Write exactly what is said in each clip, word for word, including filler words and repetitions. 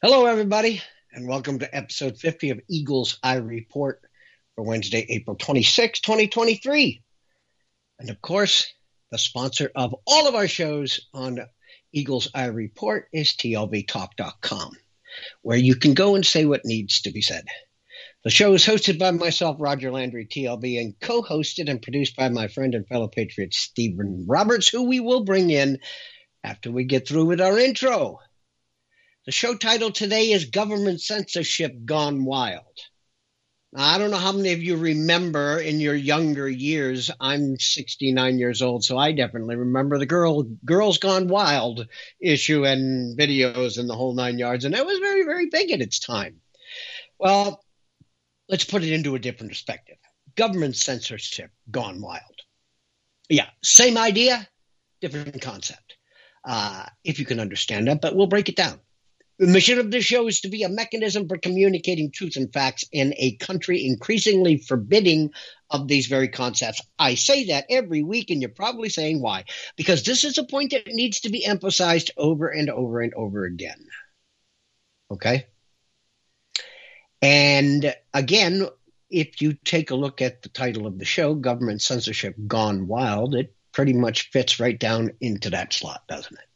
Hello, everybody, and welcome to episode fifty of Eagles Eye Report for Wednesday, April twenty-sixth, twenty twenty-three. And of course, the sponsor of all of our shows on Eagles Eye Report is T L V talk dot com, where you can go and say what needs to be said. The show is hosted by myself, Roger Landry, T L V, and co-hosted and produced by my friend and fellow patriot, Stephen Roberts, who we will bring in after we get through with our intro. The show title today is Government Censorship Gone Wild. Now, I don't know how many of you remember in your younger years. I'm sixty-nine years old, so I definitely remember the girl Girls Gone Wild issue and videos and the whole nine yards, and it was very, very big at its time. Well, let's put it into a different perspective. Government censorship gone wild. Yeah, same idea, different concept, uh, if you can understand that, but we'll break it down. The mission of this show is to be a mechanism for communicating truth and facts in a country increasingly forbidding of these very concepts. I say that every week, and you're probably saying why. Because this is a point that needs to be emphasized over and over and over again. Okay? And again, if you take a look at the title of the show, Government Censorship Gone Wild, it pretty much fits right down into that slot, doesn't it?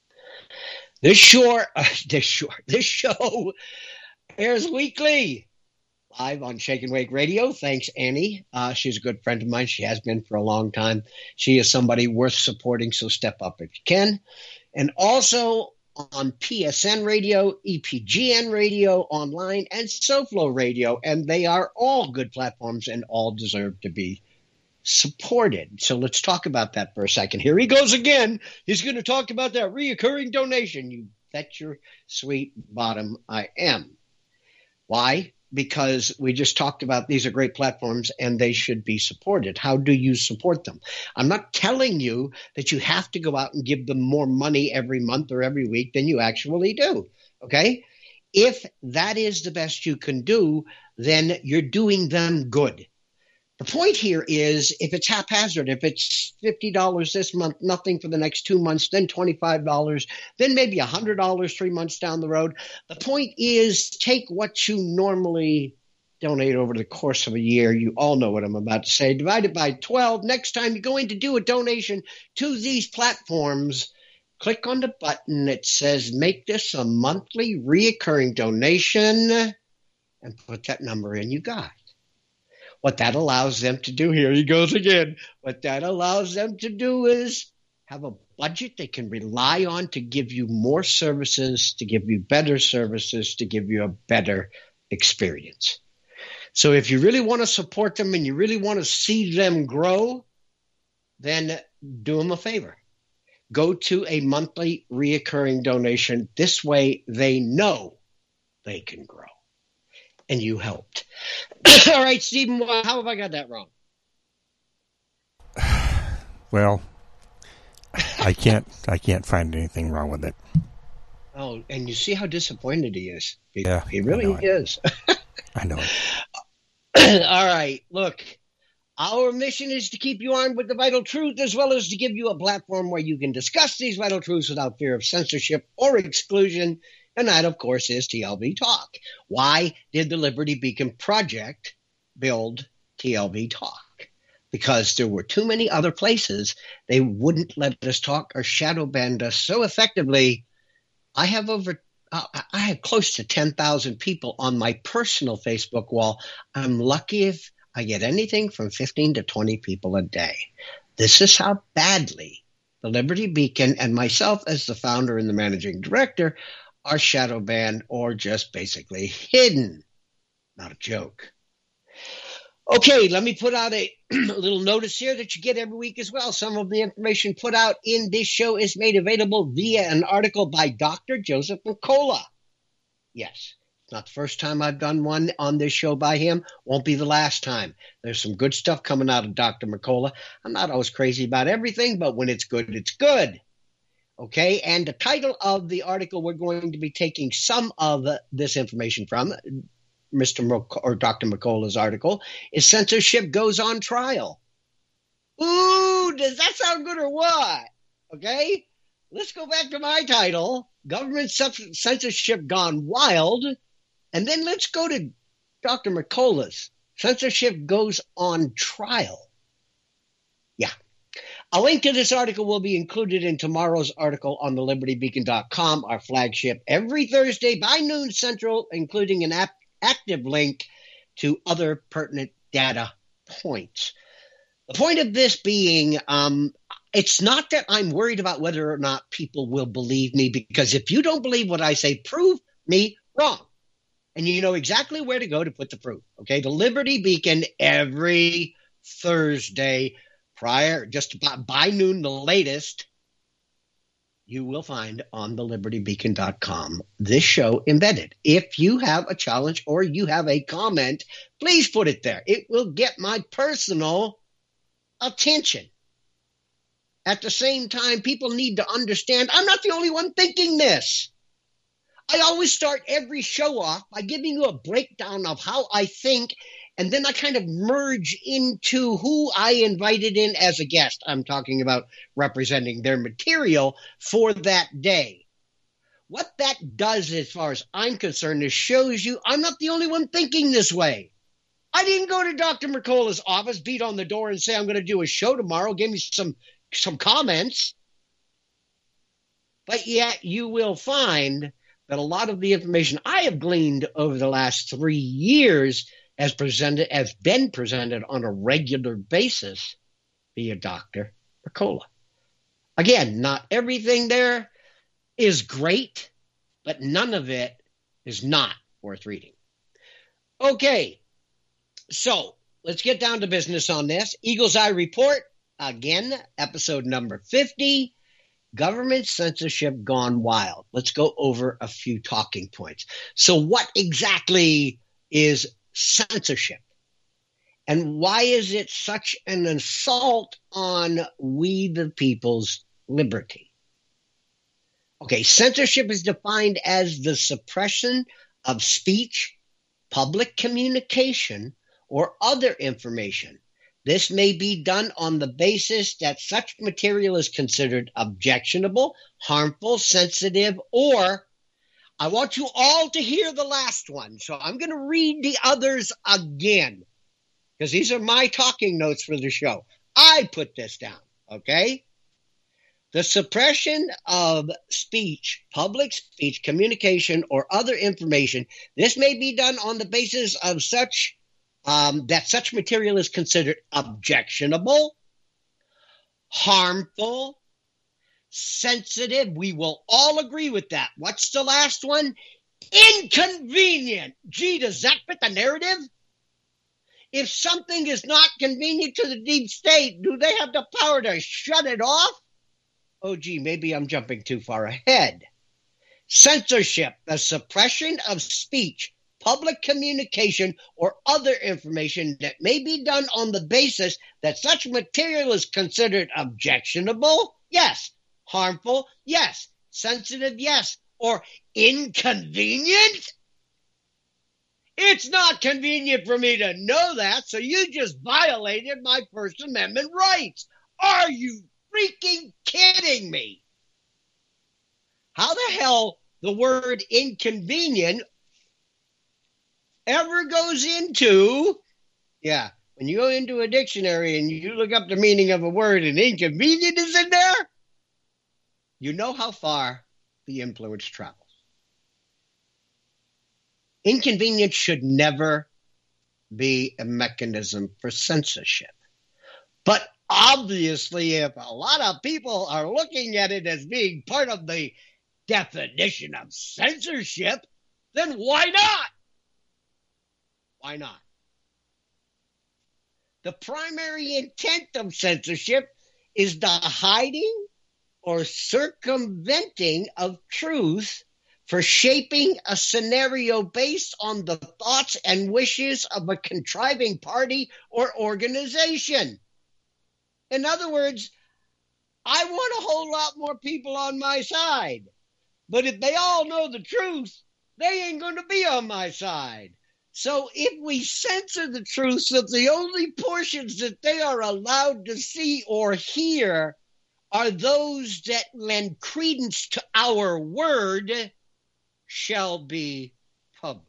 This short, uh, this short, this show airs weekly, live on Shake and Wake Radio. Thanks, Annie. Uh, she's a good friend of mine. She has been for a long time. She is somebody worth supporting, so step up if you can. And also on P S N Radio, E P G N Radio, online, and SoFlo Radio. And they are all good platforms and all deserve to be supported. So let's talk about that for a second. Here he goes again. He's going to talk about that reoccurring donation. You bet your sweet bottom I am. Why? Because we just talked about these are great platforms and they should be supported. How do you support them? I'm not telling you that you have to go out and give them more money every month or every week than you actually do. Okay? If that is the best you can do, then you're doing them good. The point here is if it's haphazard, if it's fifty dollars this month, nothing for the next two months, then twenty-five dollars, then maybe one hundred dollars three months down the road. The point is take what you normally donate over the course of a year. You all know what I'm about to say. Divide it by twelve. Next time you're going to do a donation to these platforms, click on the button that says make this a monthly reoccurring donation and put that number in you got. What that allows them to do, here he goes again, what that allows them to do is have a budget they can rely on to give you more services, to give you better services, to give you a better experience. So if you really want to support them and you really want to see them grow, then do them a favor. Go to a monthly reoccurring donation. This way they know they can grow. And you helped. All right, Stephen, how have I got that wrong? Well, I can't I can't find anything wrong with it. Oh, and you see how disappointed he is. He, yeah, he really I is. I know it. All right, look, our mission is to keep you armed with the vital truth as well as to give you a platform where you can discuss these vital truths without fear of censorship or exclusion. And that, of course, is T L V Talk. Why did the Liberty Beacon Project build T L V Talk? Because there were too many other places they wouldn't let us talk or shadow banned us so effectively. I have over, uh, I have close to ten thousand people on my personal Facebook wall. I'm lucky if I get anything from fifteen to twenty people a day. This is how badly the Liberty Beacon and myself as the founder and the managing director are shadow banned or just basically hidden. Not a joke. Okay, let me put out a little notice here that you get every week as well. Some of the information put out in this show is made available via an article by Doctor Joseph Mercola. Yes, it's not the first time I've done one on this show by him. Won't be the last time. There's some good stuff coming out of Doctor Mercola. I'm not always crazy about everything, but when it's good, it's good. Okay, and the title of the article we're going to be taking some of this information from, Mister Merc- or Doctor Mercola's article, is Censorship Goes on Trial. Ooh, does that sound good or what? Okay, let's go back to my title, Government Censorship Gone Wild, and then let's go to Doctor Mercola's Censorship Goes on Trial. Yeah. A link to this article will be included in tomorrow's article on the liberty beacon dot com, our flagship, every Thursday by noon Central, including an ap- active link to other pertinent data points. The point of this being, um, it's not that I'm worried about whether or not people will believe me, because if you don't believe what I say, prove me wrong. And you know exactly where to go to put the proof. Okay, the Liberty Beacon every Thursday prior, just about by noon, the latest, you will find on the liberty beacon dot com this show embedded. If you have a challenge or you have a comment, please put it there. It will get my personal attention. At the same time, people need to understand I'm not the only one thinking this. I always start every show off by giving you a breakdown of how I think, and then I kind of merge into who I invited in as a guest. I'm talking about representing their material for that day. What that does, as far as I'm concerned, is shows you I'm not the only one thinking this way. I didn't go to Doctor Mercola's office, beat on the door, and say I'm going to do a show tomorrow. Give me some, some comments. But yet you will find that a lot of the information I have gleaned over the last three years has presented, has been presented on a regular basis via Doctor Mercola. Again, not everything there is great, but none of it is not worth reading. Okay, so let's get down to business on this. Eagle's Eye Report, again, episode number fifty. Government censorship gone wild. Let's go over a few talking points. So what exactly is censorship? And why is it such an assault on we the people's liberty? Okay, censorship is defined as the suppression of speech, public communication, or other information. This may be done on the basis that such material is considered objectionable, harmful, sensitive, or I want you all to hear the last one. So I'm going to read the others again because these are my talking notes for the show. I put this down, okay? The suppression of speech, public speech, communication, or other information. This may be done on the basis of such Um, that such material is considered objectionable, harmful, sensitive. We will all agree with that. What's the last one? Inconvenient. Gee, does that fit the narrative? If something is not convenient to the deep state, do they have the power to shut it off? Oh, gee, maybe I'm jumping too far ahead. Censorship, the suppression of speech, public communication, or other information that may be done on the basis that such material is considered objectionable, yes, harmful, yes, sensitive, yes, or inconvenient? It's not convenient for me to know that, so you just violated my First Amendment rights. Are you freaking kidding me? How the hell the word inconvenient ever goes into, yeah, when you go into a dictionary and you look up the meaning of a word and inconvenient is in there, you know how far the influence travels. Inconvenience should never be a mechanism for censorship. But obviously, if a lot of people are looking at it as being part of the definition of censorship, then why not? Why not? The primary intent of censorship is the hiding or circumventing of truth for shaping a scenario based on the thoughts and wishes of a contriving party or organization. In other words, I want a whole lot more people on my side. But if they all know the truth, they ain't going to be on my side. So if we censor the truth of the only portions that they are allowed to see or hear are those that lend credence to our word shall be published.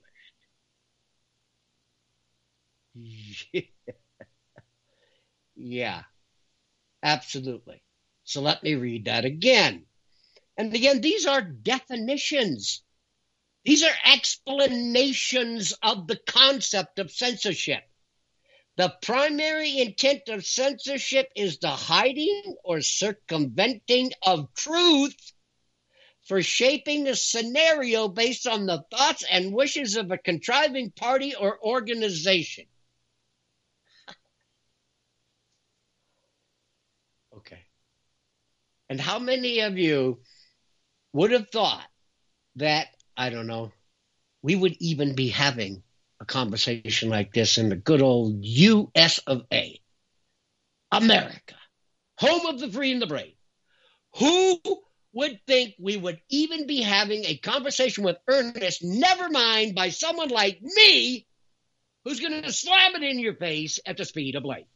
Yeah, absolutely. So let me read that again. And again, these are definitions. These are explanations of the concept of censorship. The primary intent of censorship is the hiding or circumventing of truth for shaping a scenario based on the thoughts and wishes of a contriving party or organization. Okay. And how many of you would have thought that, I don't know, we would even be having a conversation like this in the good old U S of A, America, home of the free and the brave? Who would think we would even be having a conversation with Ernest, never mind by someone like me, who's going to slam it in your face at the speed of light?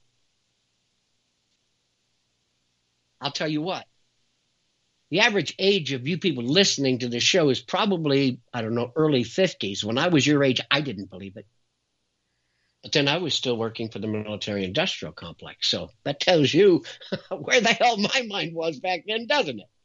I'll tell you what. The average age of you people listening to this show is probably, I don't know, early fifties. When I was your age, I didn't believe it. But then I was still working for the military-industrial complex. So that tells you where the hell my mind was back then, doesn't it?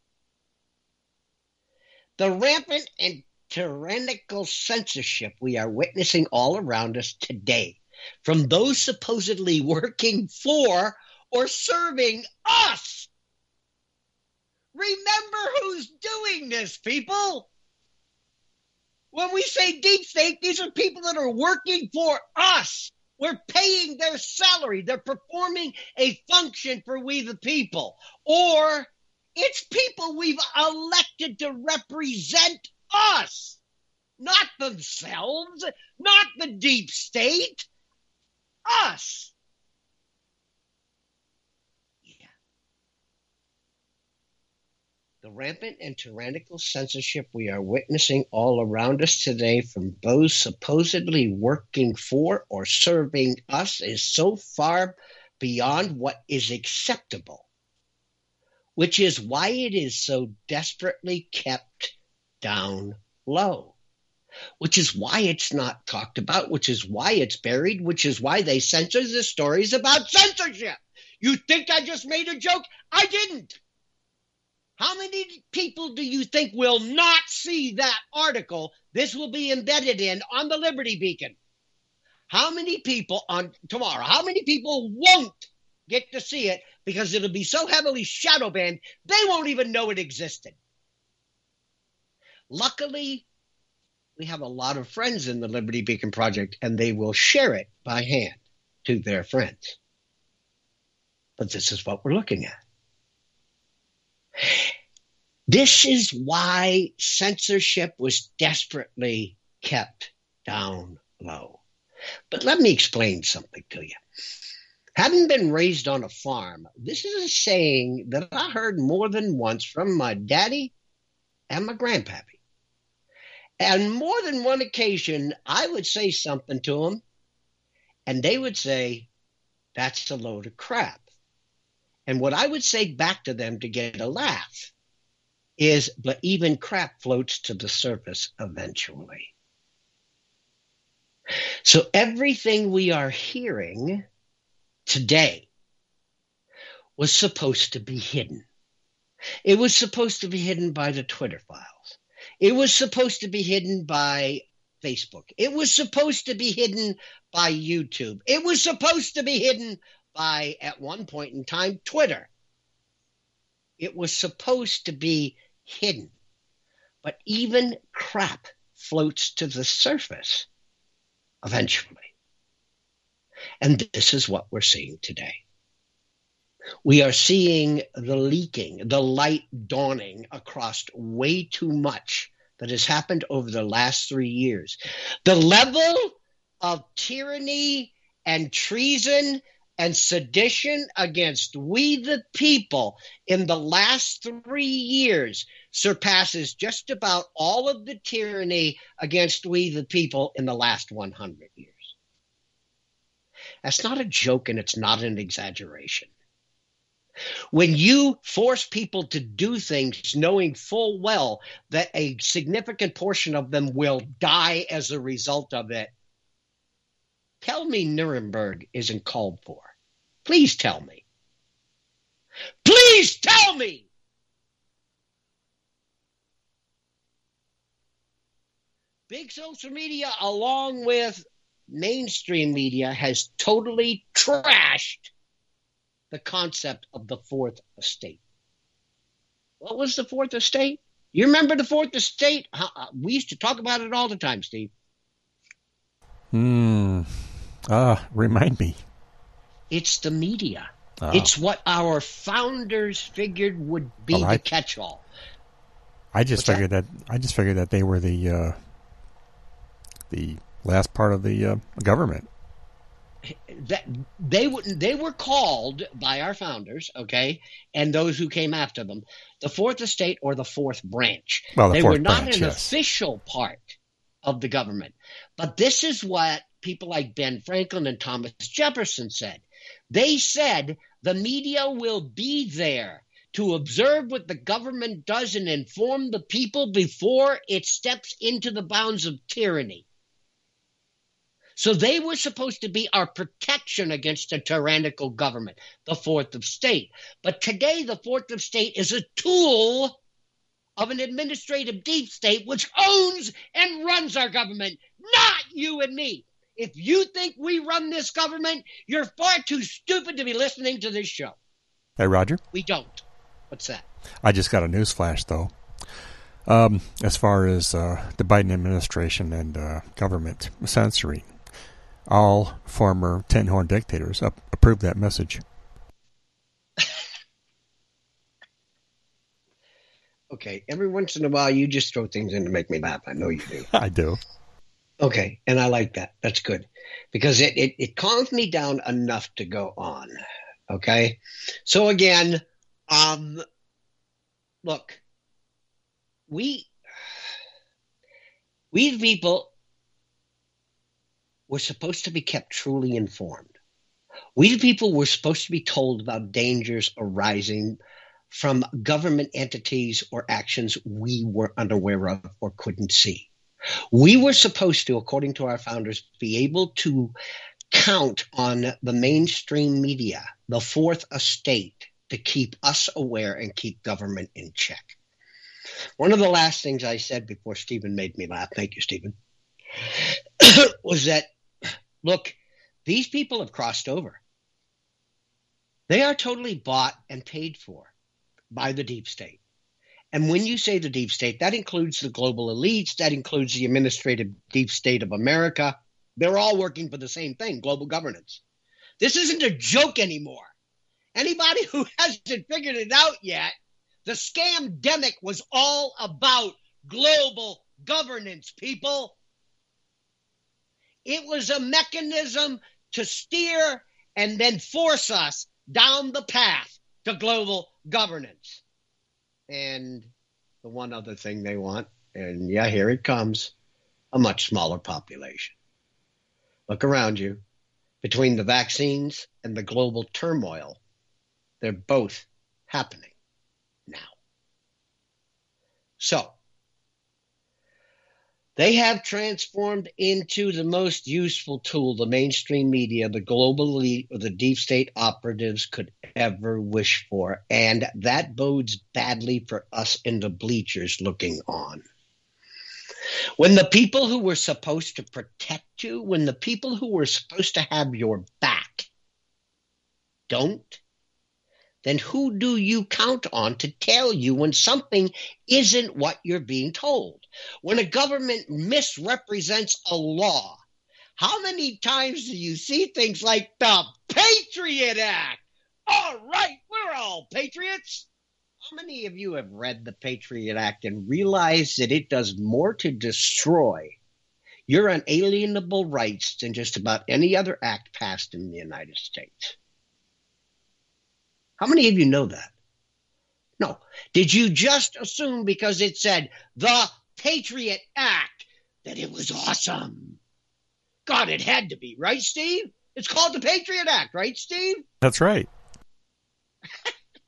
The rampant and tyrannical censorship we are witnessing all around us today, from those supposedly working for or serving us. Remember who's doing this, people. When we say deep state, these are people that are working for us. We're paying their salary. They're performing a function for we the people. Or it's people we've elected to represent us. Not themselves, not the deep state, us. The rampant and tyrannical censorship we are witnessing all around us today from those supposedly working for or serving us is so far beyond what is acceptable, which is why it is so desperately kept down low, which is why it's not talked about, which is why it's buried, which is why they censor the stories about censorship. You think I just made a joke? I didn't. How many people do you think will not see that article this will be embedded in on the Liberty Beacon? How many people on tomorrow, how many people won't get to see it because it'll be so heavily shadow banned, they won't even know it existed? Luckily, we have a lot of friends in the Liberty Beacon Project, and they will share it by hand to their friends. But this is what we're looking at. This is why censorship was desperately kept down low. But let me explain something to you. Having been raised on a farm, this is a saying that I heard more than once from my daddy and my grandpappy. And more than one occasion, I would say something to them, and they would say, "That's a load of crap." And what I would say back to them to get a laugh is, "But even crap floats to the surface eventually." So everything we are hearing today was supposed to be hidden. It was supposed to be hidden by the Twitter files. It was supposed to be hidden by Facebook. It was supposed to be hidden by YouTube. It was supposed to be hidden by, at one point in time, Twitter. It was supposed to be hidden. But even crap floats to the surface eventually. And this is what we're seeing today. We are seeing the leaking, the light dawning across way too much that has happened over the last three years. The level of tyranny and treason and sedition against we the people in the last three years surpasses just about all of the tyranny against we the people in the last one hundred years. That's not a joke, and it's not an exaggeration. When you force people to do things knowing full well that a significant portion of them will die as a result of it, tell me Nuremberg isn't called for. Please tell me. Please tell me. Big social media, along with mainstream media, has totally trashed the concept of the Fourth Estate. What was the Fourth Estate? You remember the Fourth Estate? We used to talk about it all the time, Steve. Hmm. Ah, remind me. It's the media. Oh. It's what our founders figured would be well, I, the catch-all. I just What's figured that? that I just figured that they were the uh, the last part of the uh, government. That they wouldn't. They were called by our founders, okay, and those who came after them, the Fourth Estate or the Fourth Branch. Well, the they fourth were not branch, an yes. official part of the government. But this is what people like Ben Franklin and Thomas Jefferson said. They said the media will be there to observe what the government does and inform the people before it steps into the bounds of tyranny. So they were supposed to be our protection against a tyrannical government, the Fourth Estate. But today, the Fourth Estate is a tool of an administrative deep state which owns and runs our government, not you and me. If you think we run this government, you're far too stupid to be listening to this show. Hey, Roger? We don't. What's that? I just got a news flash, though. Um, as far as uh, the Biden administration and uh, government censoring, all former tin-horn dictators up, approved that message. Okay, every once in a while you just throw things in to make me laugh. I know you do. I do. Okay, and I like that. That's good. Because it, it, it calms me down enough to go on. Okay? So again, um, look, we, we the people, we're supposed to be kept truly informed. We the people were supposed to be told about dangers arising from government entities or actions we were unaware of or couldn't see. We were supposed to, according to our founders, be able to count on the mainstream media, the Fourth Estate, to keep us aware and keep government in check. One of the last things I said before Stephen made me laugh, thank you, Stephen, was that, look, these people have crossed over. They are totally bought and paid for by the deep state. And when you say the deep state, that includes the global elites, that includes the administrative deep state of America. They're all working for the same thing, global governance. This isn't a joke anymore. Anybody who hasn't figured it out yet, the scamdemic was all about global governance, people. It was a mechanism to steer and then force us down the path to global governance. And the one other thing they want, and yeah, here it comes, a much smaller population. Look around you. Between the vaccines and the global turmoil, they're both happening now. So, they have transformed into the most useful tool the mainstream media, the global elite, or the deep state operatives could ever wish for. And that bodes badly for us in the bleachers looking on. When the people who were supposed to protect you, when the people who were supposed to have your back don't, then who do you count on to tell you when something isn't what you're being told? When a government misrepresents a law, how many times do you see things like the Patriot Act? All right, we're all patriots. How many of you have read the Patriot Act and realized that it does more to destroy your unalienable rights than just about any other act passed in the United States? How many of you know that? No. Did you just assume because it said the Patriot Act that it was awesome? God, it had to be, right, Steve? It's called the Patriot Act, right, Steve? That's right.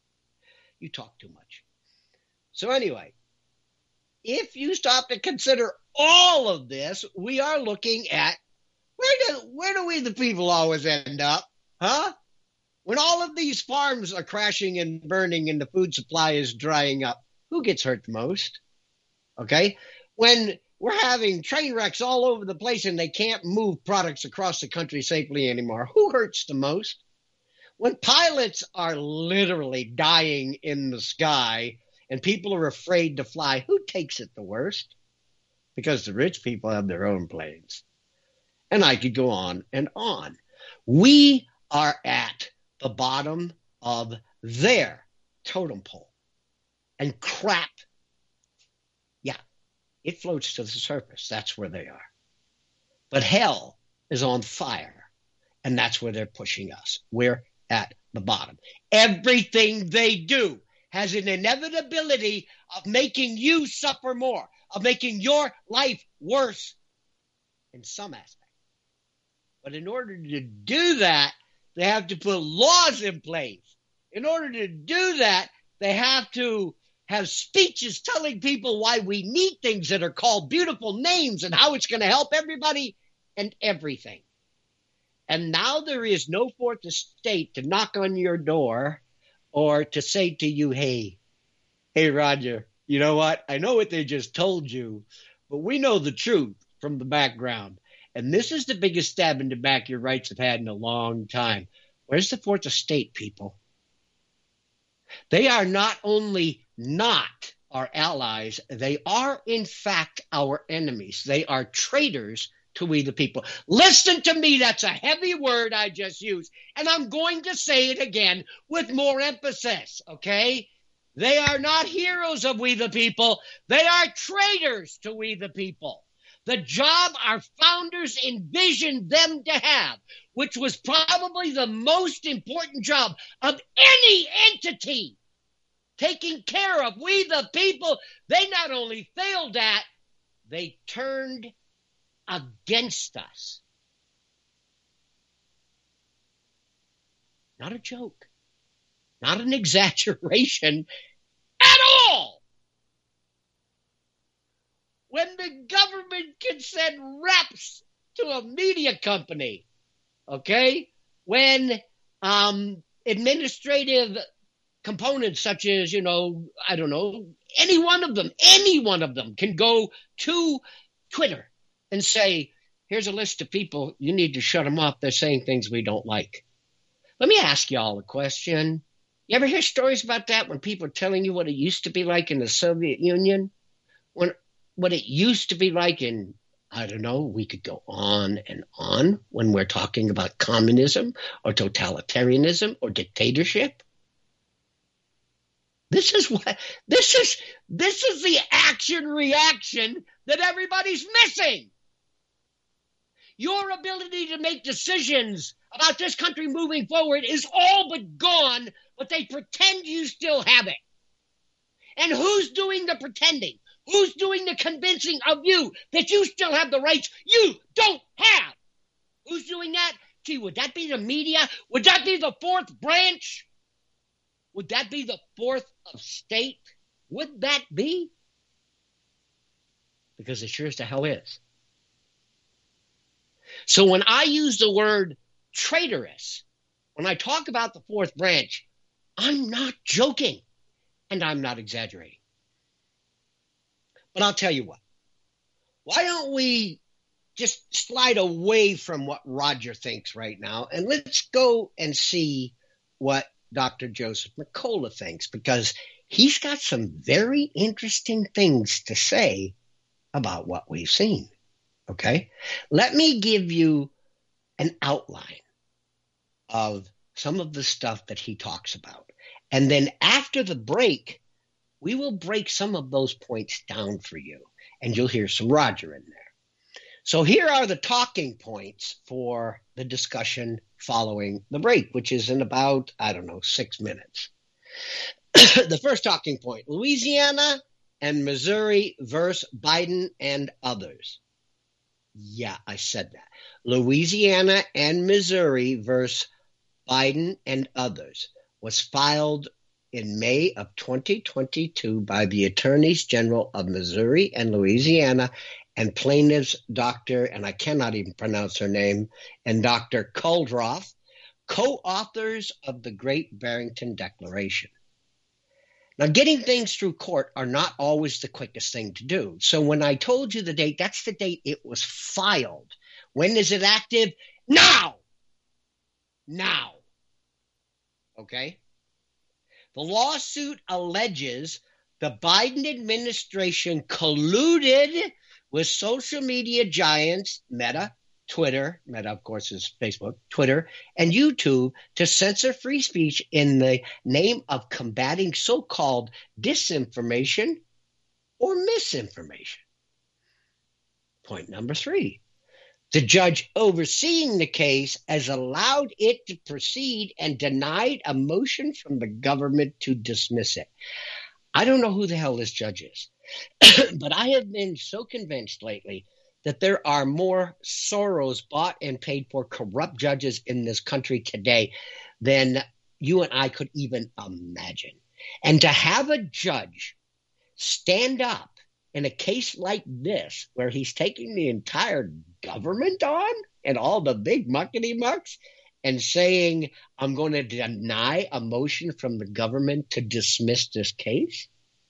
You talk too much. So anyway, if you stop to consider all of this, we are looking at where do, where do we the people always end up? Huh? When all of these farms are crashing and burning and the food supply is drying up, who gets hurt the most? Okay? When we're having train wrecks all over the place and they can't move products across the country safely anymore, who hurts the most? When pilots are literally dying in the sky and people are afraid to fly, who takes it the worst? Because the rich people have their own planes. And I could go on and on. We are at the bottom of their totem pole. And crap, yeah, it floats to the surface. That's where they are. But hell is on fire. And that's where they're pushing us. We're at the bottom. Everything they do has an inevitability of making you suffer more, of making your life worse in some aspect. But in order to do that, they have to put laws in place. In order to do that, they have to have speeches telling people why we need things that are called beautiful names and how it's going to help everybody and everything. And now there is no fourth estate to knock on your door or to say to you, hey, hey, Roger, you know what? I know what they just told you, but we know the truth from the background. And this is the biggest stab in the back your rights have had in a long time. Where's the fourth estate, people? They are not only not our allies, they are, in fact, our enemies. They are traitors to we the people. Listen to me, that's a heavy word I just used, and I'm going to say it again with more emphasis, okay? They are not heroes of we the people. They are traitors to we the people. The job our founders envisioned them to have, which was probably the most important job of any entity, taking care of we the people, they not only failed at, they turned against us. Not a joke. Not an exaggeration at all. When the government can send reps to a media company, okay? When um, administrative components such as, you know, I don't know, any one of them, any one of them can go to Twitter and say, here's a list of people, you need to shut them up. They're saying things we don't like. Let me ask you all a question. You ever hear stories about that when people are telling you what it used to be like in the Soviet Union? When what it used to be like in, I don't know, we could go on and on when we're talking about communism or totalitarianism or dictatorship. This is what this is this is the action reaction that everybody's missing. Your ability to make decisions about this country moving forward is all but gone, but they pretend you still have it. And who's doing the pretending? Who's doing the convincing of you that you still have the rights you don't have? Who's doing that? Gee, would that be the media? Would that be the fourth branch? Would that be the fourth of state? Would that be? Because it sure as the hell is. So when I use the word traitorous, when I talk about the fourth branch, I'm not joking and I'm not exaggerating. But I'll tell you what, why don't we just slide away from what Roger thinks right now and let's go and see what Doctor Joseph Mercola thinks, because he's got some very interesting things to say about what we've seen. Okay? Let me give you an outline of some of the stuff that he talks about. And then after the break, we will break some of those points down for you, and you'll hear some Roger in there. So here are the talking points for the discussion following the break, which is in about, I don't know, six minutes. The first talking point, Louisiana and Missouri versus Biden and others. Yeah, I said that. Louisiana and Missouri versus Biden and others was filed in May of twenty twenty-two by the Attorneys General of Missouri and Louisiana and plaintiffs Doctor, and I cannot even pronounce her name, and Doctor Kuldroff, co-authors of the Great Barrington Declaration. Now, getting things through court are not always the quickest thing to do. So when I told you the date, that's the date it was filed. When is it active? Now! Now. Okay? The lawsuit alleges the Biden administration colluded with social media giants Meta, Twitter, Meta, of course, is Facebook, Twitter, and YouTube to censor free speech in the name of combating so-called disinformation or misinformation. Point number three. The judge overseeing the case has allowed it to proceed and denied a motion from the government to dismiss it. I don't know who the hell this judge is, but I have been so convinced lately that there are more Soros bought and paid for corrupt judges in this country today than you and I could even imagine. And to have a judge stand up in a case like this, where he's taking the entire government on and all the big muckety mucks and saying, I'm going to deny a motion from the government to dismiss this case.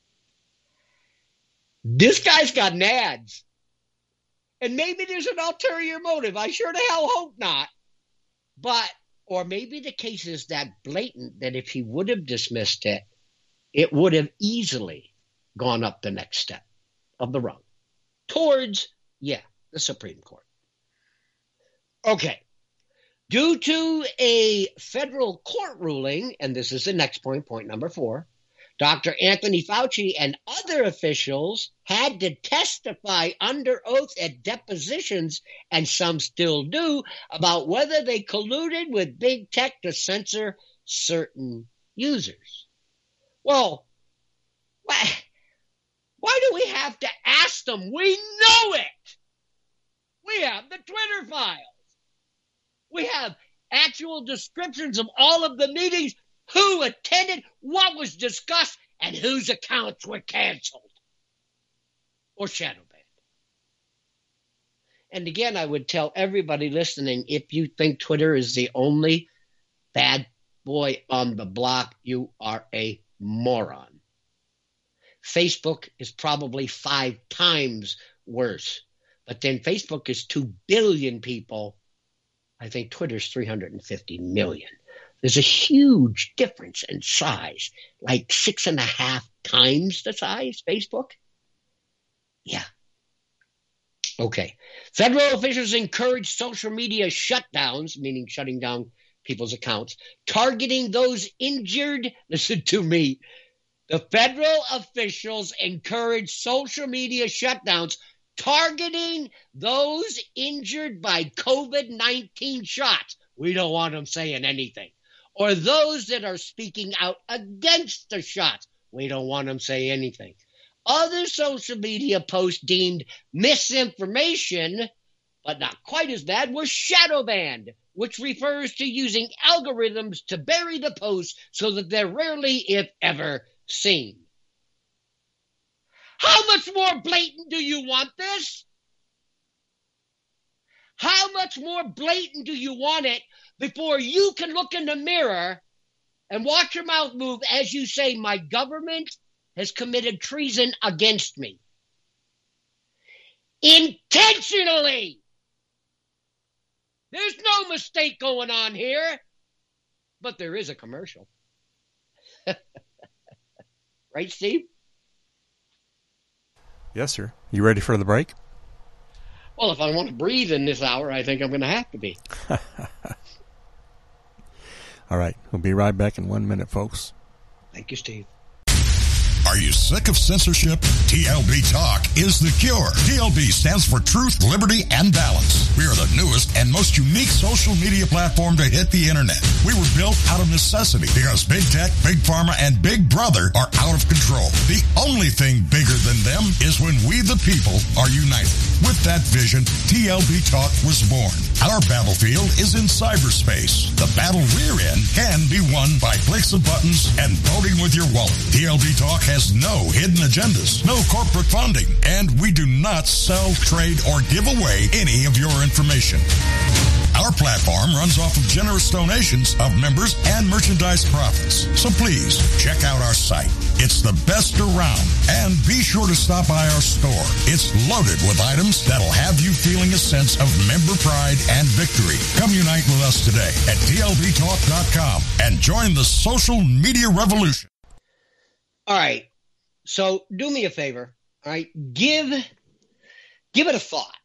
This guy's got nads. And maybe there's an ulterior motive. I sure the hell hope not. But, or maybe the case is that blatant that if he would have dismissed it, it would have easily gone up the next step of the rung towards, yeah, the Supreme Court. Okay. Due to a federal court ruling, and this is the next point, point number four, Doctor Anthony Fauci and other officials had to testify under oath at depositions, and some still do, about whether they colluded with big tech to censor certain users. Well, why, why do we have to ask them? We know it. We have the Twitter files. We have actual descriptions of all of the meetings, who attended, what was discussed, and whose accounts were canceled or shadow banned. And again, I would tell everybody listening, if you think Twitter is the only bad boy on the block, you are a moron. Facebook is probably five times worse. But then Facebook is two billion people. I think Twitter's three hundred fifty million. There's a huge difference in size, like six and a half times the size, Facebook. Yeah. Okay. Federal officials encourage social media shutdowns, meaning shutting down people's accounts, targeting those injured. Listen to me. The federal officials encourage social media shutdowns, targeting those injured by COVID nineteen shots. We don't want them saying anything. Or those that are speaking out against the shots. We don't want them to say anything. Other social media posts deemed misinformation, but not quite as bad, were shadow banned, which refers to using algorithms to bury the posts so that they're rarely, if ever, seen. How much more blatant do you want this? How much more blatant do you want it before you can look in the mirror and watch your mouth move as you say, my government has committed treason against me? Intentionally! There's no mistake going on here, but there is a commercial. Right, Steve? Yes, sir. You ready for the break? Well, if I want to breathe in this hour, I think I'm going to have to be. All right. We'll be right back in one minute, folks. Thank you, Steve. Are you sick of censorship? T L B Talk is the cure. T L B stands for Truth, Liberty, and Balance. We are the newest and most unique social media platform to hit the internet. We were built out of necessity because big tech, big pharma, and big brother are out of control. The only thing bigger than them is when we the people are united. With that vision, T L B Talk was born. Our battlefield is in cyberspace. The battle we're in can be won by clicks of buttons and voting with your wallet. T L B Talk has no hidden agendas, no corporate funding, and we do not sell, trade, or give away any of your information. Our platform runs off of generous donations of members and merchandise profits. So please, check out our site. It's the best around. And be sure to stop by our store. It's loaded with items that'll have you feeling a sense of member pride and victory. Come unite with us today at T L B talk dot com and join the social media revolution. All right. So do me a favor. All right. Give, give it a thought.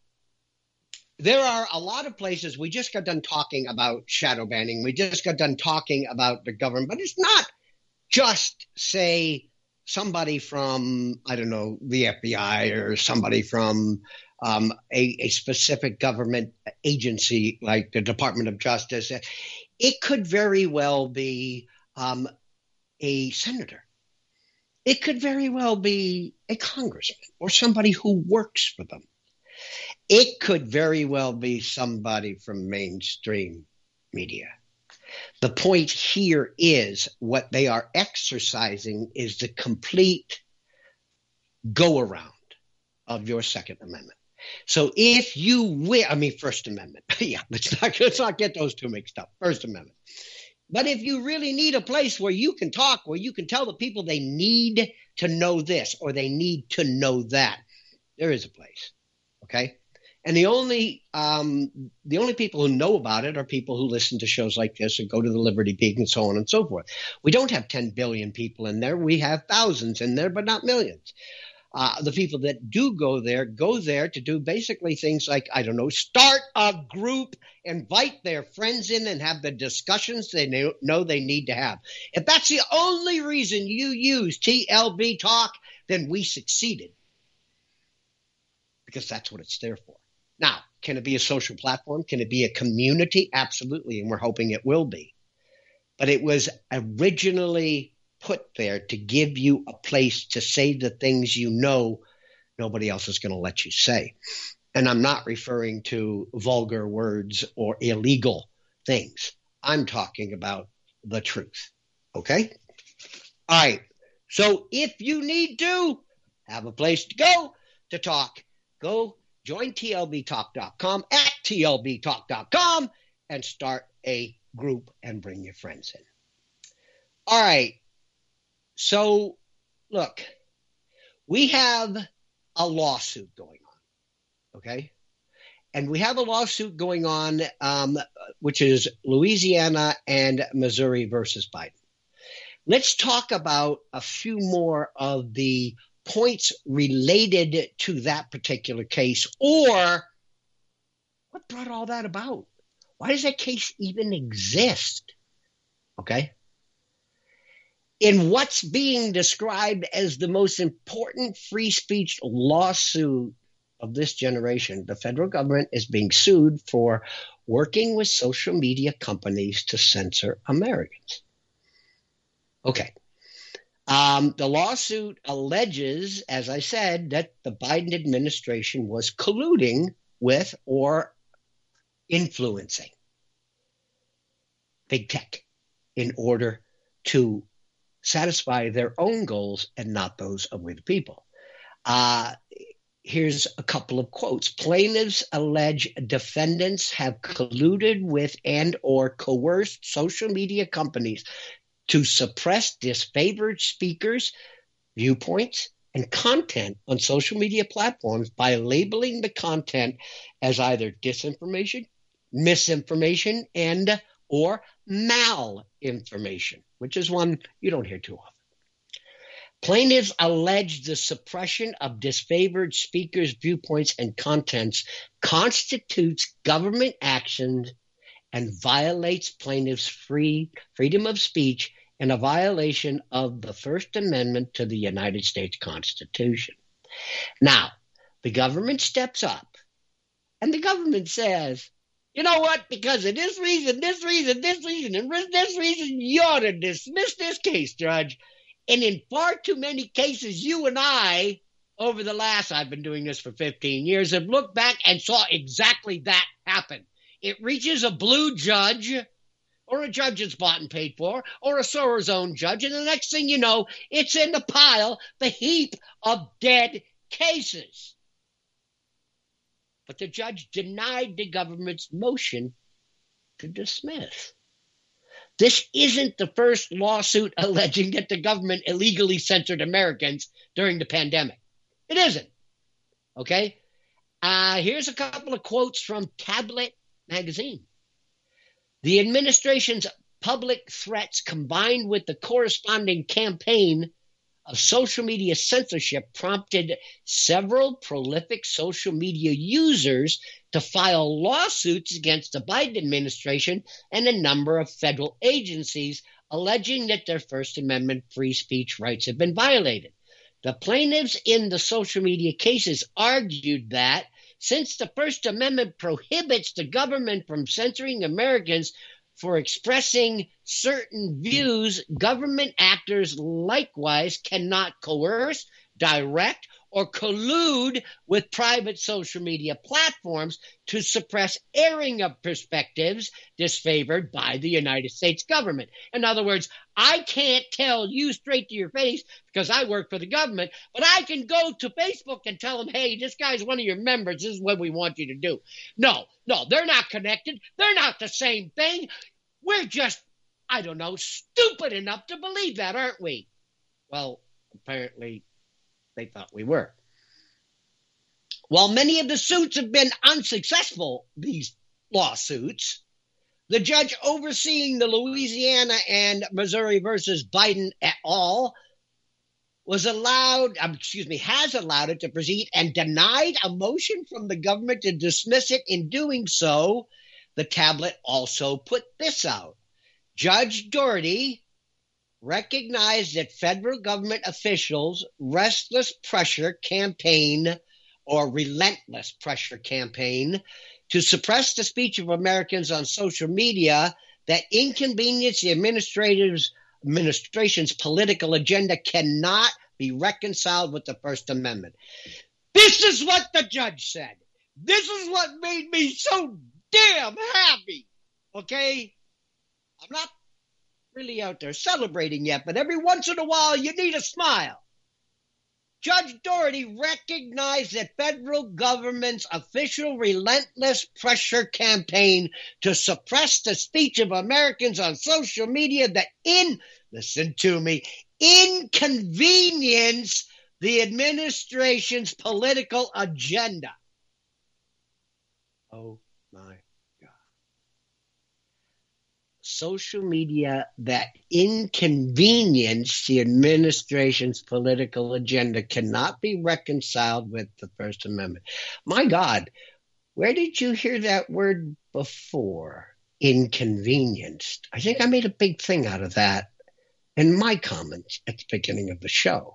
There are a lot of places. We just got done talking about shadow banning. We just got done talking about the government, but it's not just, say, somebody from, I don't know, the F B I or somebody from um, a, a specific government agency like the Department of Justice. It could very well be um, a senator. It could very well be a congressman or somebody who works for them. It could very well be somebody from mainstream media. The point here is what they are exercising is the complete go-around of your Second Amendment. So if you will, I mean, First Amendment. yeah, let's not, let's not get those two mixed up. First Amendment. But if you really need a place where you can talk, where you can tell the people they need to know this or they need to know that, there is a place. Okay? And the only um, the only people who know about it are people who listen to shows like this and go to the Liberty Peak and so on and so forth. We don't have ten billion people in there. We have thousands in there, but not millions. Uh, the people that do go there go there to do basically things like, I don't know, start a group, invite their friends in and have the discussions they know, know they need to have. If that's the only reason you use T L B Talk, then we succeeded. Because that's what it's there for. Now, can it be a social platform? Can it be a community? Absolutely, and we're hoping it will be. But it was originally put there to give you a place to say the things you know nobody else is going to let you say. And I'm not referring to vulgar words or illegal things. I'm talking about the truth. Okay? All right. So if you need to have a place to go to talk, go join T L B talk dot com at T L B talk dot com and start a group and bring your friends in. All right. So, look, we have a lawsuit going on, okay? And we have a lawsuit going on, um, which is Louisiana and Missouri versus Biden. Let's talk about a few more of the points related to that particular case, or what brought all that about? Why does that case even exist? Okay. In what's being described as the most important free speech lawsuit of this generation, the federal government is being sued for working with social media companies to censor Americans. Okay. Um, the lawsuit alleges, as I said, that the Biden administration was colluding with or influencing big tech in order to satisfy their own goals and not those of we the people. Uh, here's a couple of quotes. Plaintiffs allege defendants have colluded with and or coerced social media companies to suppress disfavored speakers, viewpoints, and content on social media platforms by labeling the content as either disinformation, misinformation, and or malinformation, which is one you don't hear too often. Plaintiffs allege the suppression of disfavored speakers' viewpoints and contents constitutes government action and violates plaintiffs' free freedom of speech and a violation of the First Amendment to the United States Constitution. Now, the government steps up, and the government says, you know what, because of this reason, this reason, this reason, and this reason, you ought to dismiss this case, Judge. And in far too many cases, you and I, over the last, I've been doing this for fifteen years, have looked back and saw exactly that happen. It reaches a blue judge, or a judge that's bought and paid for, or a Soros own judge, and the next thing you know, it's in the pile, the heap of dead cases. But the judge denied the government's motion to dismiss. This isn't the first lawsuit alleging that the government illegally censored Americans during the pandemic. It isn't. Okay? Uh, here's a couple of quotes from Tablet magazine. The administration's public threats combined with the corresponding campaign of social media censorship prompted several prolific social media users to file lawsuits against the Biden administration and a number of federal agencies alleging that their First Amendment free speech rights have been violated. The plaintiffs in the social media cases argued that since the First Amendment prohibits the government from censoring Americans for expressing certain views, government actors likewise cannot coerce, direct, or collude with private social media platforms to suppress airing of perspectives disfavored by the United States government. In other words, I can't tell you straight to your face because I work for the government, but I can go to Facebook and tell them, hey, this guy's one of your members. This is what we want you to do. No, no, they're not connected. They're not the same thing. We're just, I don't know, stupid enough to believe that, aren't we? Well, apparently they thought we were. While many of the suits have been unsuccessful, these lawsuits, the judge overseeing the Louisiana and Missouri versus Biden et al. was allowed, um, excuse me, has allowed it to proceed and denied a motion from the government to dismiss it. In doing so, the Tablet also put this out. Judge Doherty recognized that federal government officials' restless pressure campaign or relentless pressure campaign to suppress the speech of Americans on social media that inconvenience the administration's administration's political agenda cannot be reconciled with the First Amendment. This is what the judge said. This is what made me so damn happy. Okay? I'm not really out there celebrating yet, but every once in a while you need a smile. Judge Doherty recognized that federal government's official relentless pressure campaign to suppress the speech of Americans on social media that in, listen to me, inconvenience the administration's political agenda. Oh my God. Social media that inconvenience the administration's political agenda cannot be reconciled with the First Amendment. My God, where did you hear that word before? Inconvenienced. I think I made a big thing out of that in my comments at the beginning of the show.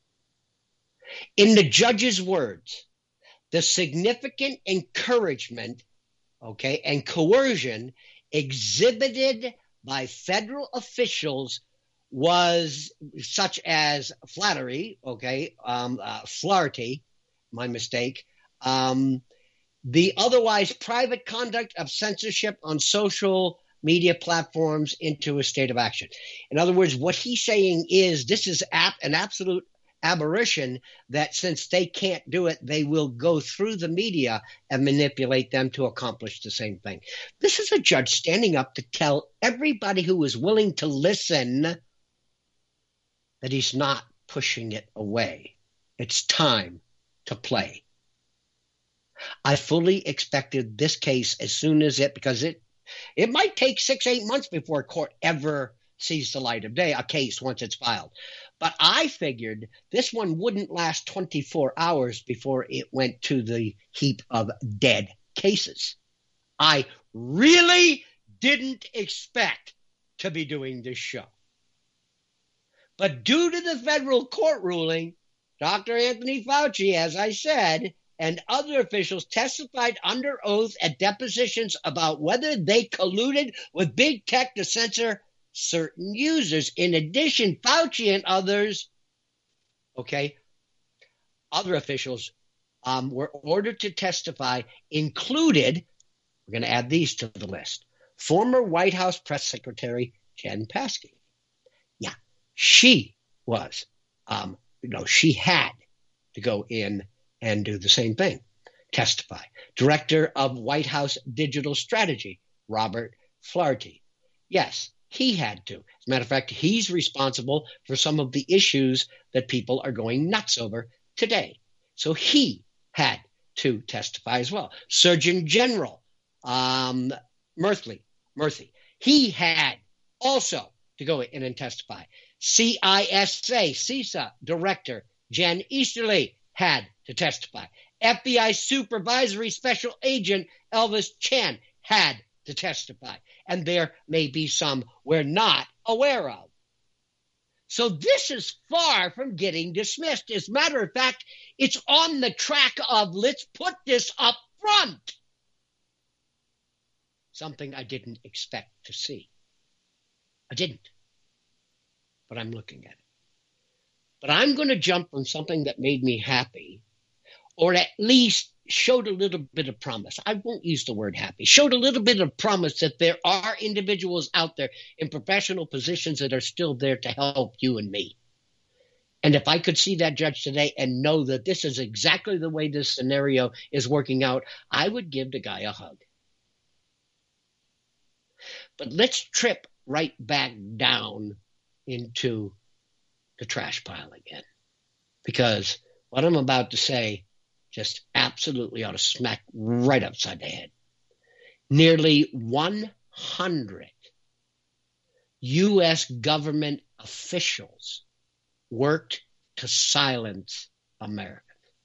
In the judge's words, the significant encouragement, okay, and coercion exhibited by federal officials was such as flattery, okay, um, uh, flarty, my mistake, um, the otherwise private conduct of censorship on social media platforms into a state of action. In other words, what he's saying is this is ap- an absolute aberration that since they can't do it, they will go through the media and manipulate them to accomplish the same thing. This is a judge standing up to tell everybody who is willing to listen that he's not pushing it away. It's time to play. I fully expected this case as soon as it, because it, it might take six, eight months before a court ever sees the light of day, a case once it's filed. But I figured this one wouldn't last twenty-four hours before it went to the heap of dead cases. I really didn't expect to be doing this show. But due to the federal court ruling, Doctor Anthony Fauci, as I said, and other officials testified under oath at depositions about whether they colluded with big tech to censor certain users. In addition, Fauci and others, okay, other officials um, were ordered to testify, included, we're going to add these to the list, former White House Press Secretary Jen Psaki. Yeah, she was, um, you know, she had to go in and do the same thing, testify. Director of White House Digital Strategy, Robert Flaherty. Yes, he had to. As a matter of fact, he's responsible for some of the issues that people are going nuts over today. So he had to testify as well. Surgeon General um, Murthy, Murthy, he had also to go in and testify. C I S A, C I S A Director Jen Easterly had to testify. F B I Supervisory Special Agent Elvis Chan had to testify. And there may be some we're not aware of. So this is far from getting dismissed. As a matter of fact, it's on the track of let's put this up front. Something I didn't expect to see. I didn't. But I'm looking at it. But I'm going to jump from something that made me happy, or at least showed a little bit of promise. I won't use the word happy. Showed a little bit of promise that there are individuals out there in professional positions that are still there to help you and me. And if I could see that judge today and know that this is exactly the way this scenario is working out, I would give the guy a hug. But let's trip right back down into the trash pile again, because what I'm about to say just absolutely ought to smack right upside the head. Nearly one hundred U S government officials worked to silence Americans.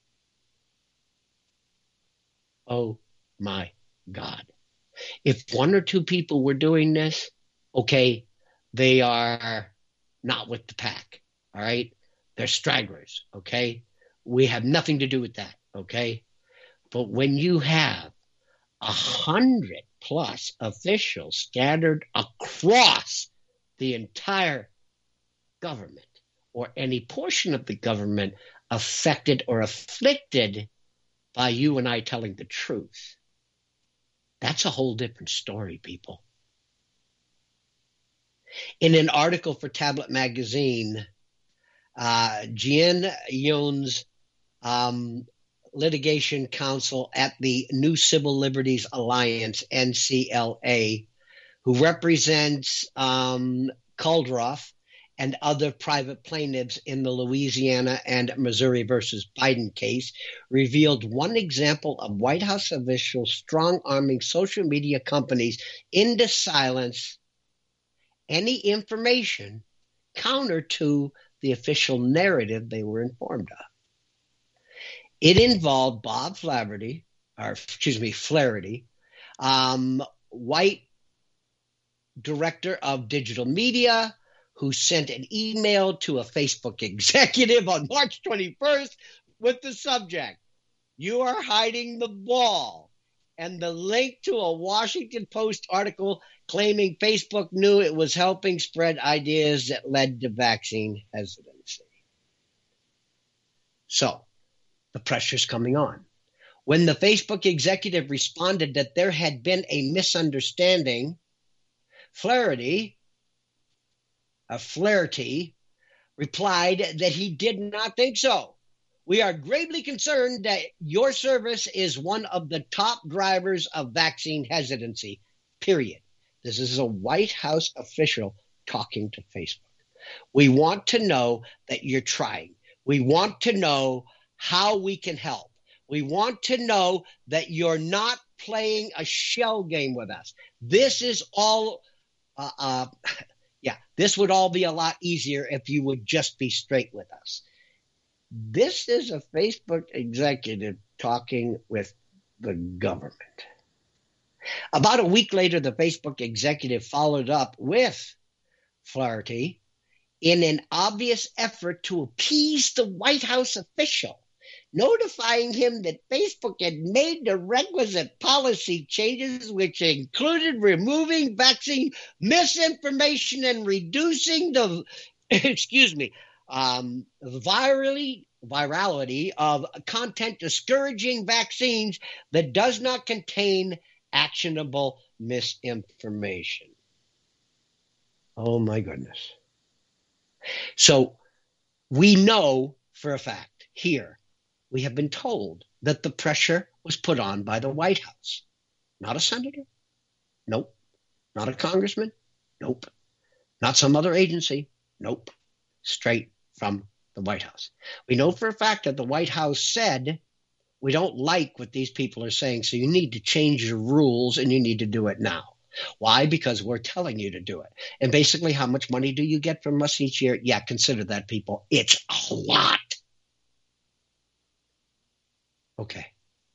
Oh my God. If one or two people were doing this, okay, they are not with the pack. All right. They're stragglers. Okay. We have nothing to do with that. Okay. But when you have a hundred plus officials scattered across the entire government, or any portion of the government affected or afflicted by you and I telling the truth, that's a whole different story, people. In an article for Tablet Magazine, uh, Jian Yoon's um, litigation counsel at the New Civil Liberties Alliance, N C L A, who represents um, Kuldroff and other private plaintiffs in the Louisiana and Missouri versus Biden case, revealed one example of White House officials strong-arming social media companies into silence any information counter to the official narrative they were informed of. It involved Bob Flaherty, or excuse me, Flaherty, um, White Director of Digital Media, who sent an email to a Facebook executive on March twenty-first with the subject, "You are hiding the ball," and the link to a Washington Post article claiming Facebook knew it was helping spread ideas that led to vaccine hesitancy. So, the pressure's coming on. When the Facebook executive responded that there had been a misunderstanding, Flaherty, a Flaherty, replied that he did not think so. "We are gravely concerned that your service is one of the top drivers of vaccine hesitancy, period." This is a White House official talking to Facebook. "We want to know that you're trying. We want to know how we can help. We want to know that you're not playing a shell game with us. This is all, uh, uh, yeah, this would all be a lot easier if you would just be straight with us." This is a Facebook executive talking with the government. About a week later, the Facebook executive followed up with Flaherty in an obvious effort to appease the White House official, notifying him that Facebook had made the requisite policy changes, which included removing vaccine misinformation and reducing the, excuse me, um, virally, virality of content discouraging vaccines that does not contain actionable misinformation. Oh, my goodness. So we know for a fact here, we have been told that the pressure was put on by the White House. Not a senator. Nope. Not a congressman. Nope. Not some other agency. Nope. Straight from the White House. We know for a fact that the White House said, we don't like what these people are saying, so you need to change your rules and you need to do it now. Why? Because we're telling you to do it. And basically, how much money do you get from us each year? Yeah, consider that, people. It's a lot. Okay.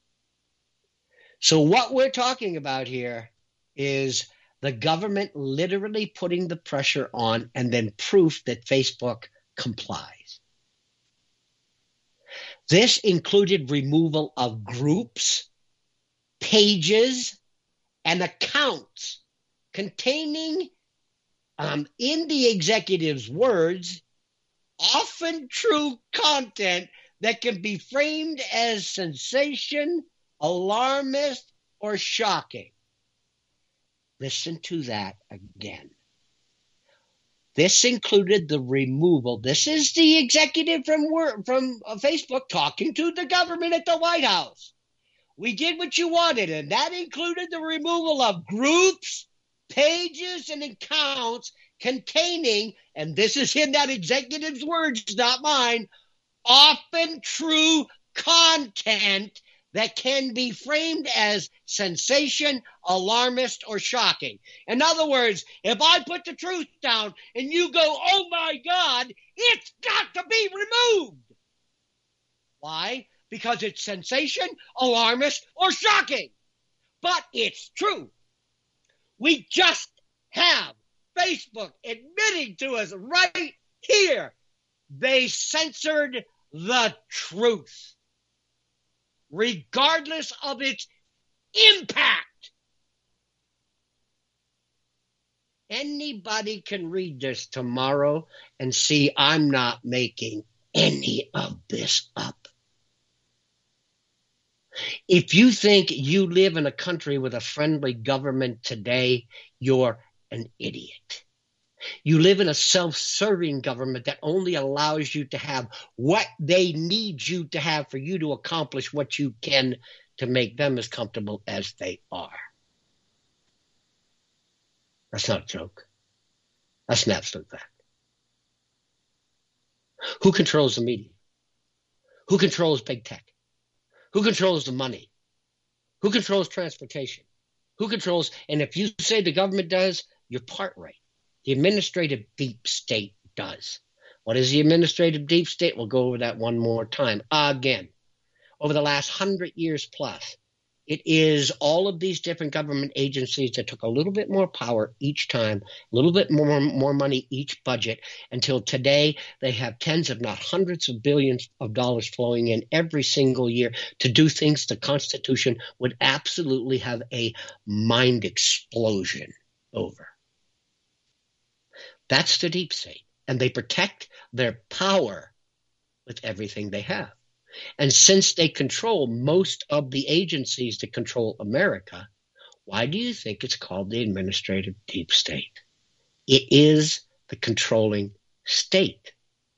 So what we're talking about here is the government literally putting the pressure on and then proof that Facebook complies. This included removal of groups, pages, and accounts containing, um, in the executive's words, often true content that can be framed as sensation, alarmist, or shocking. Listen to that again. This included the removal. This is the executive from from Facebook talking to the government at the White House. We did what you wanted, and that included the removal of groups, pages, and accounts containing, and this is in that executive's words, not mine, often true content that can be framed as sensation, alarmist, or shocking. In other words, if I put the truth down and you go, oh my God, it's got to be removed. Why? Because it's sensation, alarmist, or shocking. But it's true. We just have Facebook admitting to us right here, they censored the truth, regardless of its impact. Anybody can read this tomorrow and see I'm not making any of this up. If you think you live in a country with a friendly government today, you're an idiot. You live in a self-serving government that only allows you to have what they need you to have for you to accomplish what you can to make them as comfortable as they are. That's not a joke. That's an absolute fact. Who controls the media? Who controls big tech? Who controls the money? Who controls transportation? Who controls, and if you say the government does, you're part right. The administrative deep state does. What is the administrative deep state? We'll go over that one more time. Again, over the last hundred years plus, it is all of these different government agencies that took a little bit more power each time, a little bit more, more money each budget, until today they have tens, if not hundreds of billions of dollars flowing in every single year to do things the Constitution would absolutely have a mind explosion over. That's the deep state. And they protect their power with everything they have. And since they control most of the agencies that control America, why do you think it's called the administrative deep state? It is the controlling state.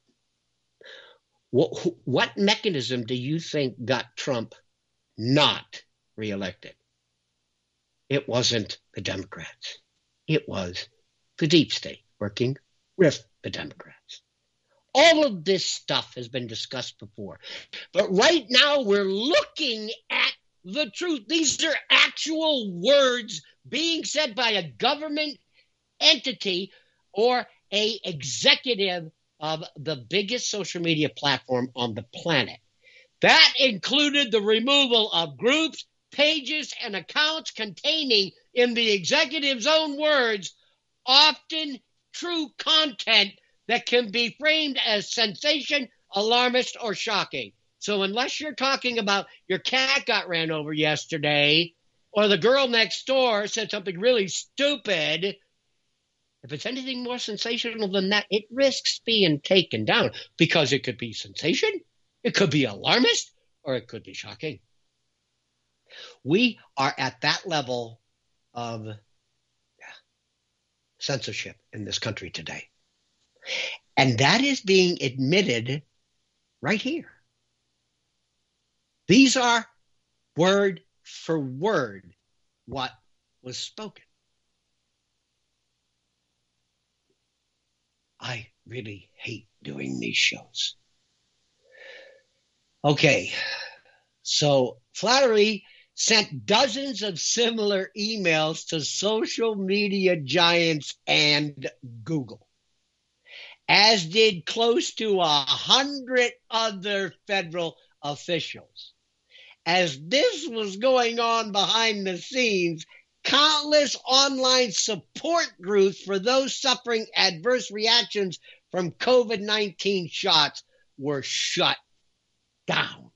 What, what mechanism do you think got Trump not reelected? It wasn't the Democrats. It was the deep state working with the Democrats. All of this stuff has been discussed before. But right now we're looking at the truth. These are actual words being said by a government entity or a executive of the biggest social media platform on the planet. That included the removal of groups, pages, and accounts containing, in the executive's own words, often true content that can be framed as sensation, alarmist, or shocking. So unless you're talking about your cat got ran over yesterday or the girl next door said something really stupid, if it's anything more sensational than that, it risks being taken down because it could be sensation, it could be alarmist, or it could be shocking. We are at that level of yeah, censorship in this country today. And that is being admitted right here. These are word for word what was spoken. I really hate doing these shows. Okay, so Flattery sent dozens of similar emails to social media giants and Google, as did close to a hundred other federal officials. As this was going on behind the scenes, countless online support groups for those suffering adverse reactions from COVID nineteen shots were shut down.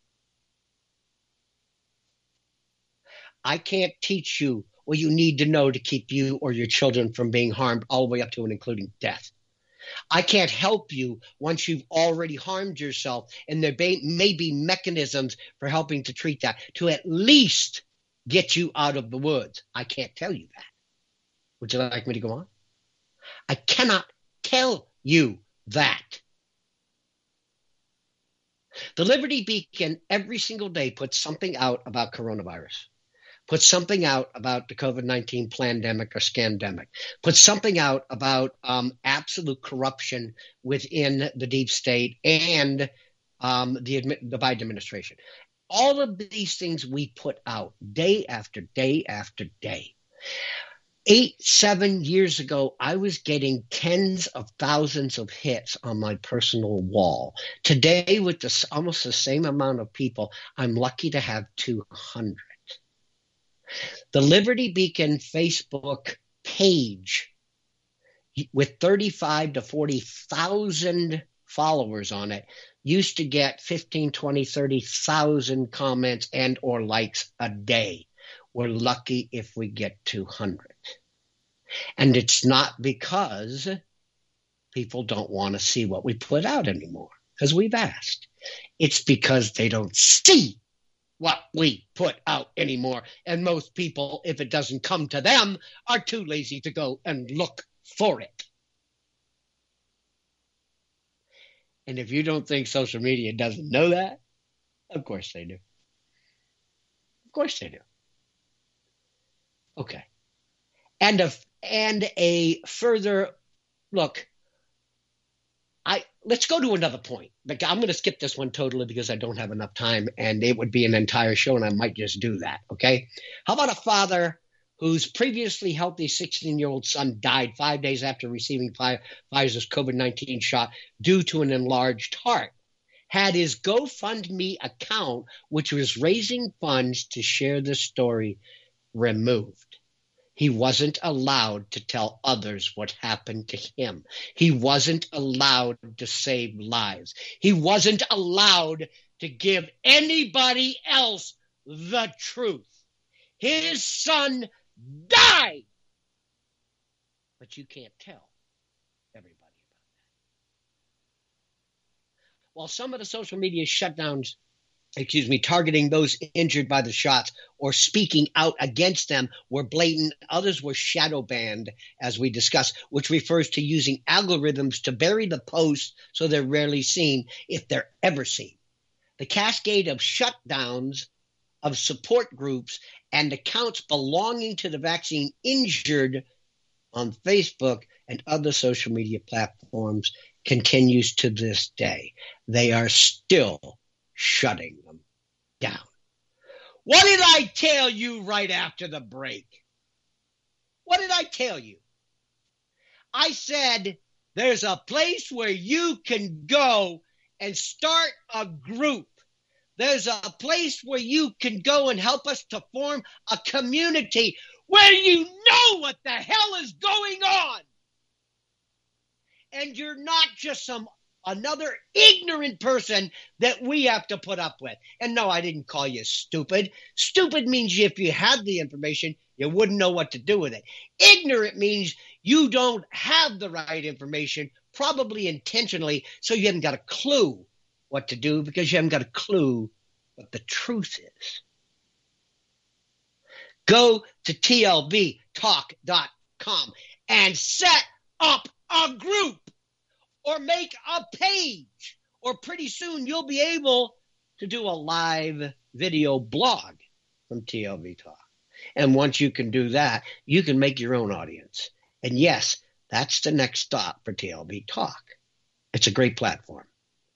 I can't teach you what you need to know to keep you or your children from being harmed all the way up to and including death. I can't help you once you've already harmed yourself, and there may be mechanisms for helping to treat that, to at least get you out of the woods. I can't tell you that. Would you like me to go on? I cannot tell you that. The Liberty Beacon every single day puts something out about coronavirus. Put something out about the COVID nineteen pandemic or scandemic. Put something out about um, absolute corruption within the deep state and um, the, the Biden administration. All of these things we put out day after day after day. Eight, seven years ago, I was getting tens of thousands of hits on my personal wall. Today, with this, almost the same amount of people, I'm lucky to have two hundred. The Liberty Beacon Facebook page with thirty-five to forty thousand followers on it used to get fifteen, twenty, thirty thousand comments and or likes a day. We're lucky if we get two hundred. And it's not because people don't want to see what we put out anymore, because we've asked. It's because they don't see what we put out anymore. And most people, if it doesn't come to them, are too lazy to go and look for it. And if you don't think social media doesn't know that, of course they do. Of course they do. Okay. And a, and a further look, I let's go to another point. Like, I'm going to skip this one totally because I don't have enough time, and it would be an entire show, and I might just do that, okay? How about a father whose previously healthy sixteen-year-old son died five days after receiving Pfizer's COVID nineteen shot due to an enlarged heart, had his GoFundMe account, which was raising funds to share the story, removed. He wasn't allowed to tell others what happened to him. He wasn't allowed to save lives. He wasn't allowed to give anybody else the truth. His son died. But you can't tell everybody about that. While some of the social media shutdowns excuse me, targeting those injured by the shots or speaking out against them were blatant. Others were shadow banned, as we discussed, which refers to using algorithms to bury the posts so they're rarely seen, if they're ever seen. The cascade of shutdowns of support groups and accounts belonging to the vaccine injured on Facebook and other social media platforms continues to this day. They are still shutting them down. What did I tell you right after the break? What did I tell you? I said there's a place where you can go and start a group. There's a place where you can go and help us to form a community where you know what the hell is going on. and you're not just some another ignorant person that we have to put up with. And no, I didn't call you stupid. Stupid means if you had the information, you wouldn't know what to do with it. Ignorant means you don't have the right information, probably intentionally, so you haven't got a clue what to do because you haven't got a clue what the truth is. Go to T L B talk dot com and set up a group or make a page, or pretty soon you'll be able to do a live video blog from T L B Talk. And once you can do that, you can make your own audience. And yes, that's the next stop for T L B Talk. It's a great platform.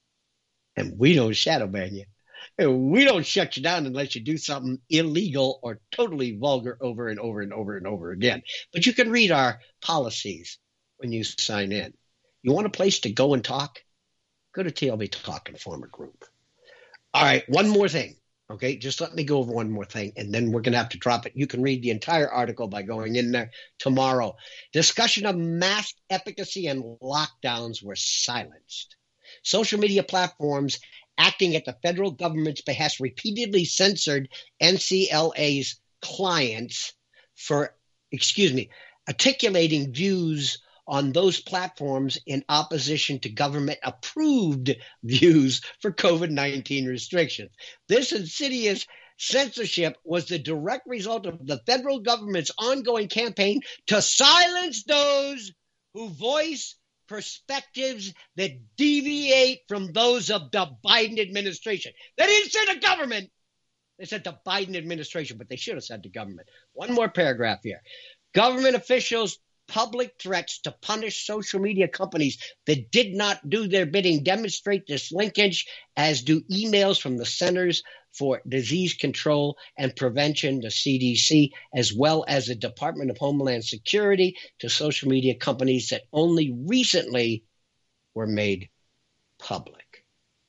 And we don't shadow ban you. And we don't shut you down unless you do something illegal or totally vulgar over and over and over and over again. But you can read our policies when you sign in. You want a place to go and talk? Go to T L B Talk and form a group. All right, one more thing. Okay, just let me go over one more thing, and then we're going to have to drop it. You can read the entire article by going in there tomorrow. Discussion of mask efficacy and lockdowns were silenced. Social media platforms acting at the federal government's behest repeatedly censored N C L A's clients for, excuse me, articulating views on those platforms in opposition to government-approved views for COVID nineteen restrictions. This insidious censorship was the direct result of the federal government's ongoing campaign to silence those who voice perspectives that deviate from those of the Biden administration. They didn't say the government. They said the Biden administration, but they should have said the government. One more paragraph here. Government officials' public threats to punish social media companies that did not do their bidding demonstrate this linkage, as do emails from the Centers for Disease Control and Prevention, the C D C, as well as the Department of Homeland Security, to social media companies that only recently were made public.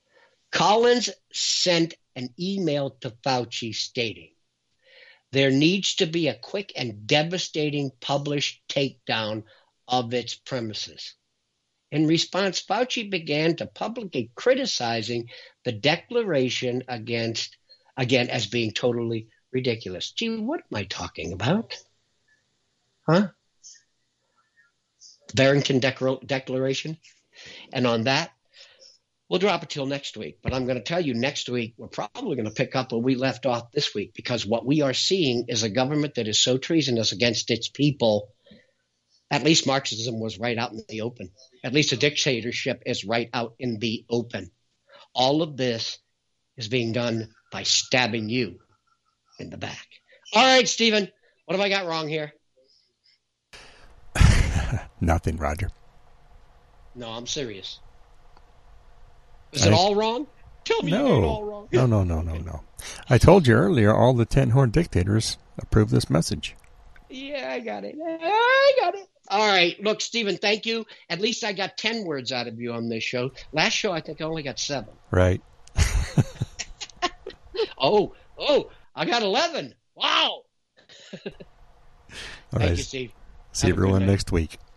Collins sent an email to Fauci stating, there needs to be a quick and devastating published takedown of its premises. In response, Fauci began to publicly criticizing the declaration against, again, as being totally ridiculous. Gee, what am I talking about? Huh? Barrington Declar- Declaration? And on that, we'll drop it till next week, but I'm going to tell you next week we're probably going to pick up where we left off this week, because what we are seeing is a government that is so treasonous against its people. At least Marxism was right out in the open. At least a dictatorship is right out in the open. All of this is being done by stabbing you in the back. All right, Stephen, what have I got wrong here? Nothing, Roger. No, I'm serious. Is I, it all wrong? Tell me no, you ain't all wrong. No, no, no, no, no. I told you earlier, all the ten-horn dictators approved this message. Yeah, I got it. I got it. All right. Look, Stephen, thank you. At least I got ten words out of you on this show. Last show, I think I only got seven. Right. oh, oh, I got eleven. Wow. All thank right. you, Steve. See Have everyone next week.